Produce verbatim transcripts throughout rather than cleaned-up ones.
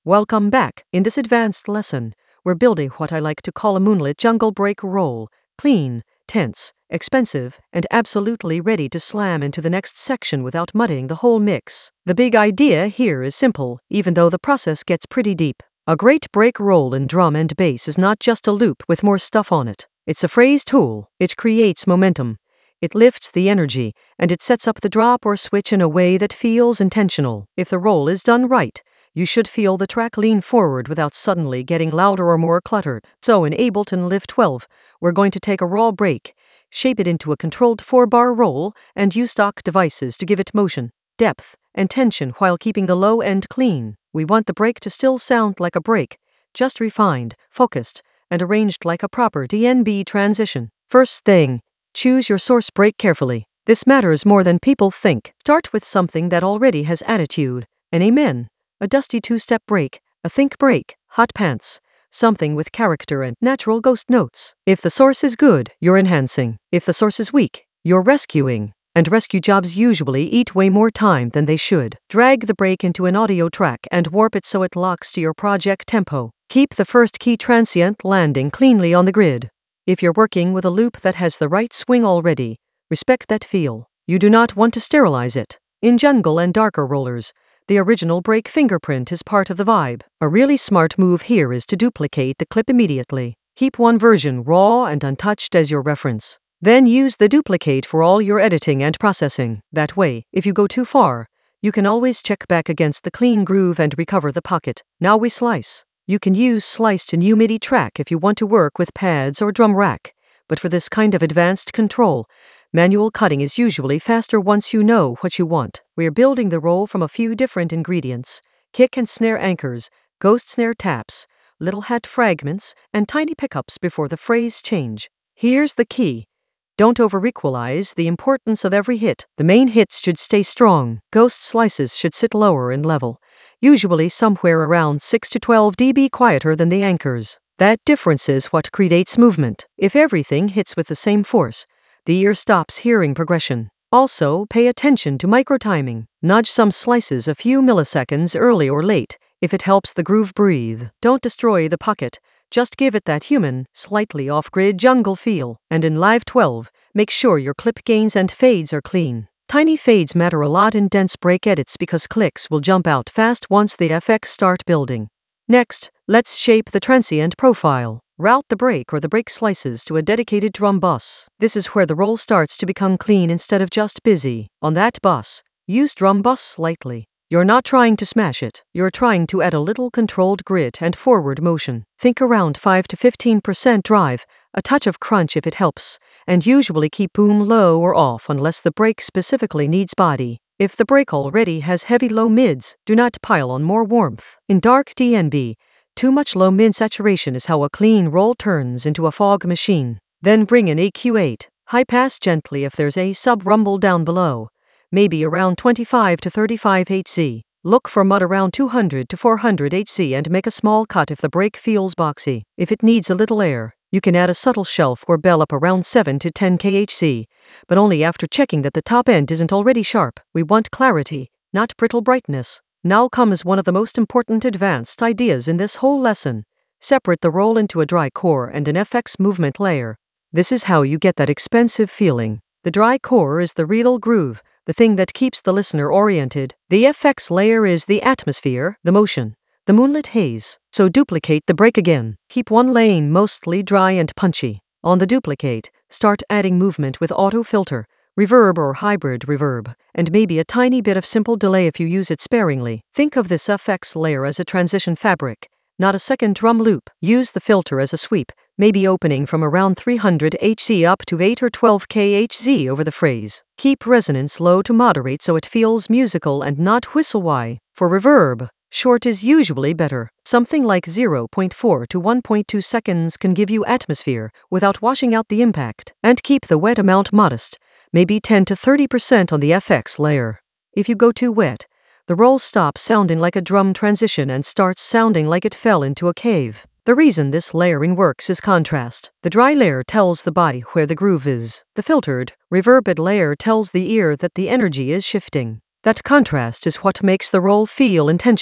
Welcome back. In this advanced lesson, we're building what I like to call a moonlit jungle break roll. Clean, tense, expensive, and absolutely ready to slam into the next section without muddying the whole mix. The big idea here is simple, even though the process gets pretty deep. A great break roll in drum and bass is not just a loop with more stuff on it. It's a phrase tool. It creates momentum. It lifts the energy, and it sets up the drop or switch in a way that feels intentional. If the roll is done right, you should feel the track lean forward without suddenly getting louder or more cluttered. So in Ableton Live twelve, we're going to take a raw break, shape it into a controlled four-bar roll, and use stock devices to give it motion, depth, and tension while keeping the low end clean. We want the break to still sound like a break, just refined, focused, and arranged like a proper D N B transition. First thing, choose your source break carefully. This matters more than people think. Start with something that already has attitude, an amen, a dusty two-step break, a think break, hot pants, something with character and natural ghost notes. If the source is good, you're enhancing. If the source is weak, you're rescuing. And rescue jobs usually eat way more time than they should. Drag the break into an audio track and warp it so it locks to your project tempo. Keep the first key transient landing cleanly on the grid. If you're working with a loop that has the right swing already, respect that feel. You do not want to sterilize it. In jungle and darker rollers, the original break fingerprint is part of the vibe. A really smart move here is to duplicate the clip immediately. Keep one version raw and untouched as your reference. Then use the duplicate for all your editing and processing. That way, if you go too far, you can always check back against the clean groove and recover the pocket. Now we slice. You can use slice to new MIDI track if you want to work with pads or drum rack. But for this kind of advanced control, manual cutting is usually faster once you know what you want. We're building the roll from a few different ingredients: kick and snare anchors, ghost snare taps, little hat fragments, and tiny pickups before the phrase change. Here's the key. Don't over-equalize the importance of every hit. The main hits should stay strong. Ghost slices should sit lower in level, usually somewhere around six to twelve decibels quieter than the anchors. That difference is what creates movement. If everything hits with the same force, the ear stops hearing progression. Also, pay attention to micro-timing. Nudge some slices a few milliseconds early or late if it helps the groove breathe. Don't destroy the pocket. Just give it that human, slightly off-grid jungle feel. And in Live twelve, make sure your clip gains and fades are clean. Tiny fades matter a lot in dense break edits because clicks will jump out fast once the effects start building. Next, let's shape the transient profile. Route the break or the break slices to a dedicated drum bus. This is where the roll starts to become clean instead of just busy. On that bus, use drum bus slightly. You're not trying to smash it. You're trying to add a little controlled grit and forward motion. Think around five to fifteen percent drive, a touch of crunch if it helps, and usually keep boom low or off unless the break specifically needs body. If the break already has heavy low mids, do not pile on more warmth. In dark D N B, too much low mid saturation is how a clean roll turns into a fog machine. Then bring in A Q eight. High pass gently if there's a sub-rumble down below, maybe around twenty-five to thirty-five hertz. Look for mud around two hundred to four hundred hertz and make a small cut if the break feels boxy. If it needs a little air, you can add a subtle shelf or bell up around seven to ten kilohertz, but only after checking that the top end isn't already sharp. We want clarity, not brittle brightness. Now comes one of the most important advanced ideas in this whole lesson. Separate the roll into a dry core and an F X movement layer. This is how you get that expensive feeling. The dry core is the real groove, the thing that keeps the listener oriented. The F X layer is the atmosphere, the motion, the moonlit haze. So duplicate the break again. Keep one lane mostly dry and punchy. On the duplicate, start adding movement with auto filter, reverb or hybrid reverb, and maybe a tiny bit of simple delay if you use it sparingly. Think of this F X layer as a transition fabric, not a second drum loop. Use the filter as a sweep, maybe opening from around three hundred hertz up to eight or twelve kilohertz over the phrase. Keep resonance low to moderate so it feels musical and not whistle-why. For reverb, short is usually better. Something like zero point four to one point two seconds can give you atmosphere without washing out the impact. And keep the wet amount modest, maybe ten to thirty percent on the F X layer. If you go too wet, the roll stops sounding like a drum transition and starts sounding like it fell into a cave. The reason this layering works is contrast. The dry layer tells the body where the groove is. The filtered, reverbed layer tells the ear that the energy is shifting. That contrast is what makes the roll feel intentional.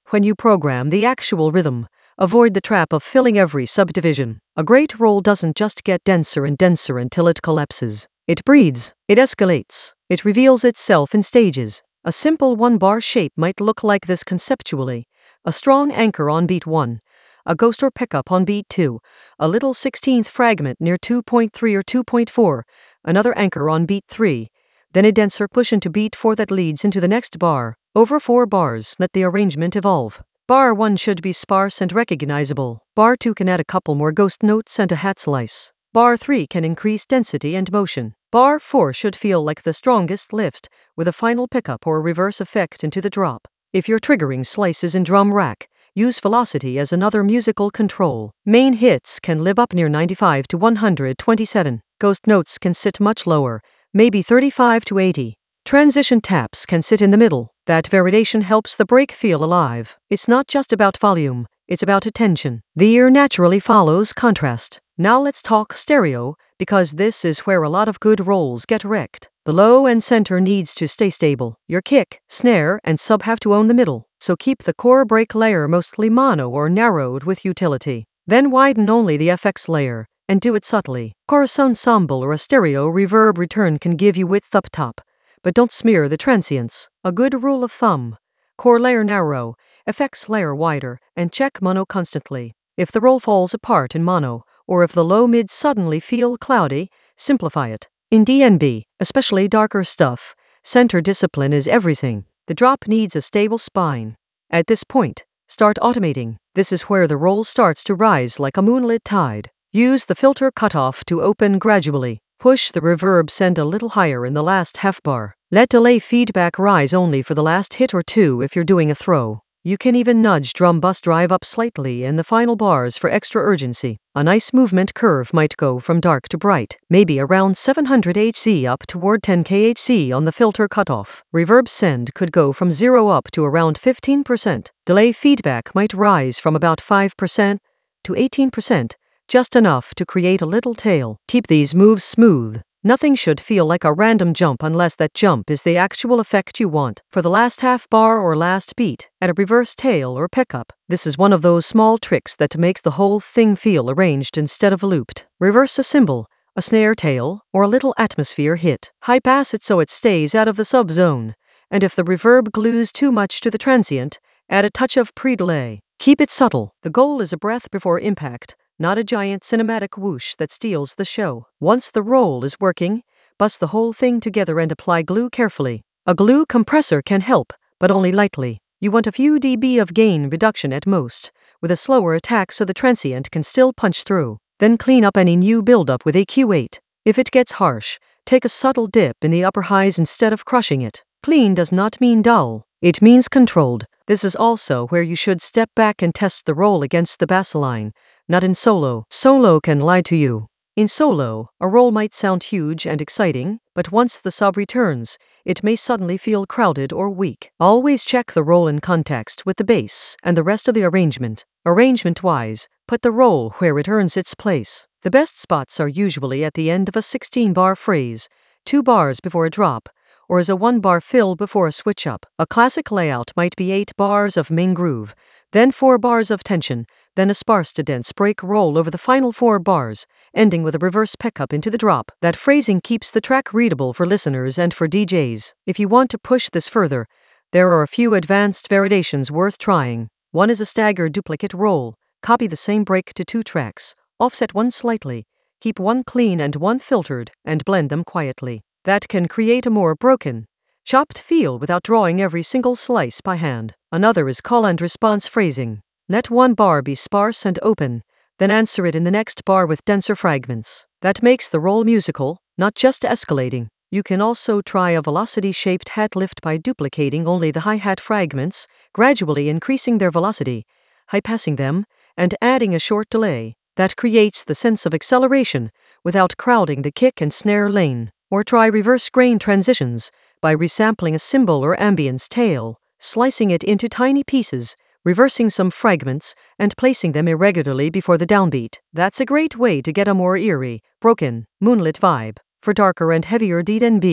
when you program the actual rhythm. Avoid the trap of filling every subdivision. A great roll doesn't just get denser and denser until it collapses. It breathes, it escalates, it reveals itself in stages. A simple one-bar shape might look like this conceptually. A strong anchor on beat one, a ghost or pickup on beat two, a little sixteenth fragment near two point three or two point four, another anchor on beat three, then a denser push into beat four that leads into the next bar. Over four bars, let the arrangement evolve. Bar one should be sparse and recognizable. Bar two can add a couple more ghost notes and a hat slice. Bar three can increase density and motion. Bar four should feel like the strongest lift, with a final pickup or reverse effect into the drop. If you're triggering slices in drum rack, use velocity as another musical control. Main hits can live up near ninety-five to one hundred twenty-seven. Ghost notes can sit much lower, maybe thirty-five to eighty. Transition taps can sit in the middle. That variation helps the break feel alive. It's not just about volume, it's about attention. The ear naturally follows contrast. Now let's talk stereo, because this is where a lot of good rolls get wrecked. The low and center needs to stay stable. Your kick, snare, and sub have to own the middle, so keep the core break layer mostly mono or narrowed with utility. Then widen only the F X layer, and do it subtly. Chorus ensemble or a stereo reverb return can give you width up top, but don't smear the transients. A good rule of thumb: core layer narrow, F X layer wider, and check mono constantly. If the roll falls apart in mono, or if the low mids suddenly feel cloudy, simplify it. In D N B, especially darker stuff, center discipline is everything. The drop needs a stable spine. At this point, start automating. This is where the roll starts to rise like a moonlit tide. Use the filter cutoff to open gradually. Push the reverb send a little higher in the last half bar. Let delay feedback rise only for the last hit or two if you're doing a throw. You can even nudge drum bus drive up slightly in the final bars for extra urgency. A nice movement curve might go from dark to bright, maybe around seven hundred hertz up toward ten kilohertz on the filter cutoff. Reverb send could go from zero up to around fifteen percent. Delay feedback might rise from about five percent to eighteen percent, just enough to create a little tail. Keep these moves smooth. Nothing should feel like a random jump unless that jump is the actual effect you want. For the last half bar or last beat, add a reverse tail or pickup. This is one of those small tricks that makes the whole thing feel arranged instead of looped. Reverse a cymbal, a snare tail, or a little atmosphere hit. High pass it so it stays out of the sub-zone. And if the reverb glues too much to the transient, add a touch of pre-delay. Keep it subtle. The goal is a breath before impact, not a giant cinematic whoosh that steals the show. Once the roll is working, bus the whole thing together and apply glue carefully. A glue compressor can help, but only lightly. You want a few dB of gain reduction at most, with a slower attack so the transient can still punch through. Then clean up any new buildup with a Q eight. If it gets harsh, take a subtle dip in the upper highs instead of crushing it. Clean does not mean dull, it means controlled. This is also where you should step back and test the roll against the bass line. Not in solo. Solo can lie to you. In solo, a roll might sound huge and exciting, but once the sub returns, it may suddenly feel crowded or weak. Always check the roll in context with the bass and the rest of the arrangement. Arrangement-wise, put the roll where it earns its place. The best spots are usually at the end of a sixteen-bar phrase, two bars before a drop, or as a one-bar fill before a switch-up. A classic layout might be eight bars of main groove, then four bars of tension, then a sparse to dense break roll over the final four bars, ending with a reverse pickup into the drop. That phrasing keeps the track readable for listeners and for D Js. If you want to push this further, there are a few advanced variations worth trying. One is a staggered duplicate roll. Copy the same break to two tracks, offset one slightly, keep one clean and one filtered, and blend them quietly. That can create a more broken, chopped feel without drawing every single slice by hand. Another is call and response phrasing. Let one bar be sparse and open, then answer it in the next bar with denser fragments. That makes the roll musical, not just escalating. You can also try a velocity-shaped hat lift by duplicating only the hi-hat fragments, gradually increasing their velocity, high-passing them, and adding a short delay. That creates the sense of acceleration without crowding the kick and snare lane. Or try reverse grain transitions by resampling a cymbal or ambience tail, slicing it into tiny pieces, reversing some fragments, and placing them irregularly before the downbeat. That's a great way to get a more eerie, broken, moonlit vibe. For darker and heavier D N B,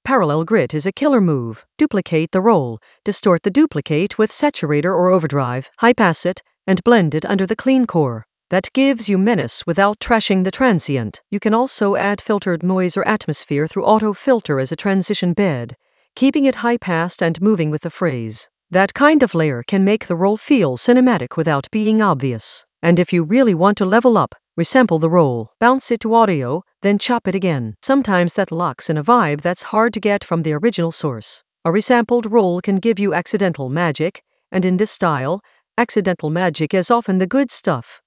parallel grit is a killer move. Duplicate the roll. Distort the duplicate with saturator or overdrive. High pass it and blend it under the clean core. That gives you menace without trashing the transient. You can also add filtered noise or atmosphere through auto filter as a transition bed, keeping it high passed and moving with the phrase. That kind of layer can make the roll feel cinematic without being obvious. And if you really want to level up, resample the roll, bounce it to audio, then chop it again. Sometimes that locks in a vibe that's hard to get from the original source. A resampled roll can give you accidental magic, and in this style, accidental magic is often the good stuff.